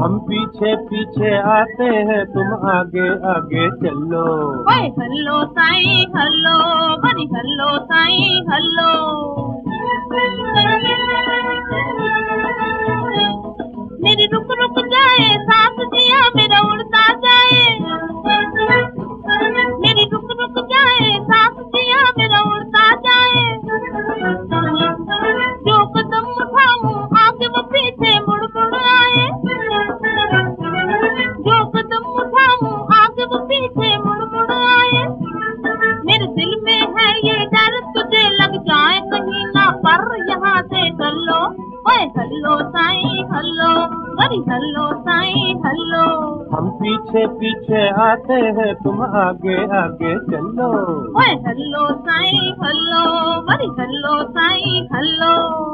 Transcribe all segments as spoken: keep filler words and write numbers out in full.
हम पीछे पीछे आते हैं, तुम आगे आगे चलो। ओए हल्लो साईं हल्लो, बड़ी हल्लो साईं हल्लो। मेरी रुक रुक जाए सांस जिया मेरा उड़ता जाए, मेरी रुक रुक जाए सांस जिया मेरा उड़ता जाए। जो कदम उठाऊं आगे वो पीछे मुड़ मुड़ आए, जो कदम उठाऊं आगे वो पीछे मुड़ मुड़ आए। मेरे दिल में है ये डर तुझे लग जाए कहीं ना, पर यहाँ से चलो। ओए हल्लो साईं हल्लो, बड़ी हल्लो साईं हल्लो। हम पीछे पीछे आते हैं, तुम आगे आगे चलो। ओए हल्लो साईं हल्लो, बड़ी हल्लो साईं हल्लो।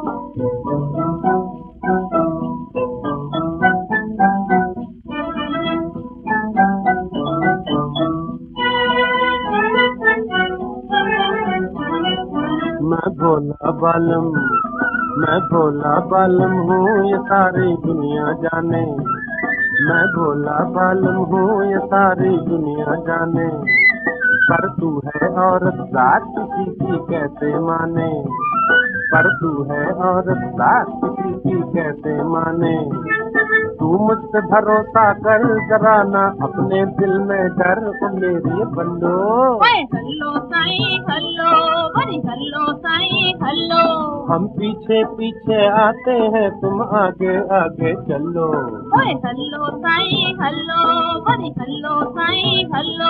मैं भोला बालम, मैं भोला बालम हूँ ये सारी दुनिया जाने। मैं भोला बालम हूँ ये सारी दुनिया जाने। पर तू है औरत जात किसी की कैसे माने, पर तू है औरत जात किसी की कैसे माने। तू मुझसे भरोसा कर जरा ना अपने दिल में डर, ओ मेरी बल्लो। ओए हल्लो साईं हल्लो, बड़ी हल्लो साईं हल्लो। हम पीछे पीछे आते हैं, तुम आगे आगे चलो। ओए हल्लो साईं हल्लो, बड़ी हल्लो साईं हल्लो।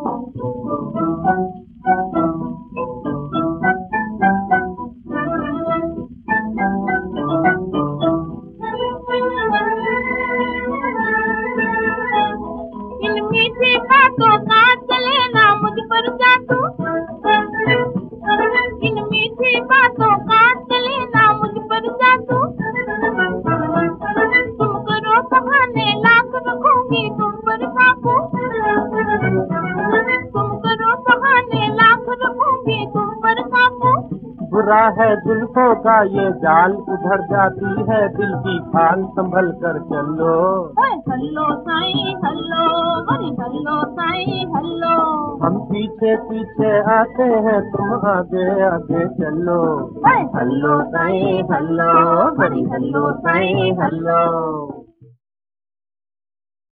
इन मीठी बातों का चले ना मुझ पर जादू, इन मीठी बातों का चले ना मुझ पर जादू। तुम करो बहाने लाख रखूंगी तुम पर काबू, तुम करो बहाने लाख रखूंगी तुम पर काबू। बुरा है जुल्फों का ये जाल, उधर जाती है दिल की खाल, संभल कर चलो। ओए हल्लो साईं हल्लो, बड़ी हल्लो साईं हल्लो। हम पीछे पीछे आते हैं, तुम आगे आगे चलो। ओए हल्लो साईं हल्लो, बड़ी हल्लो साईं हल्लो।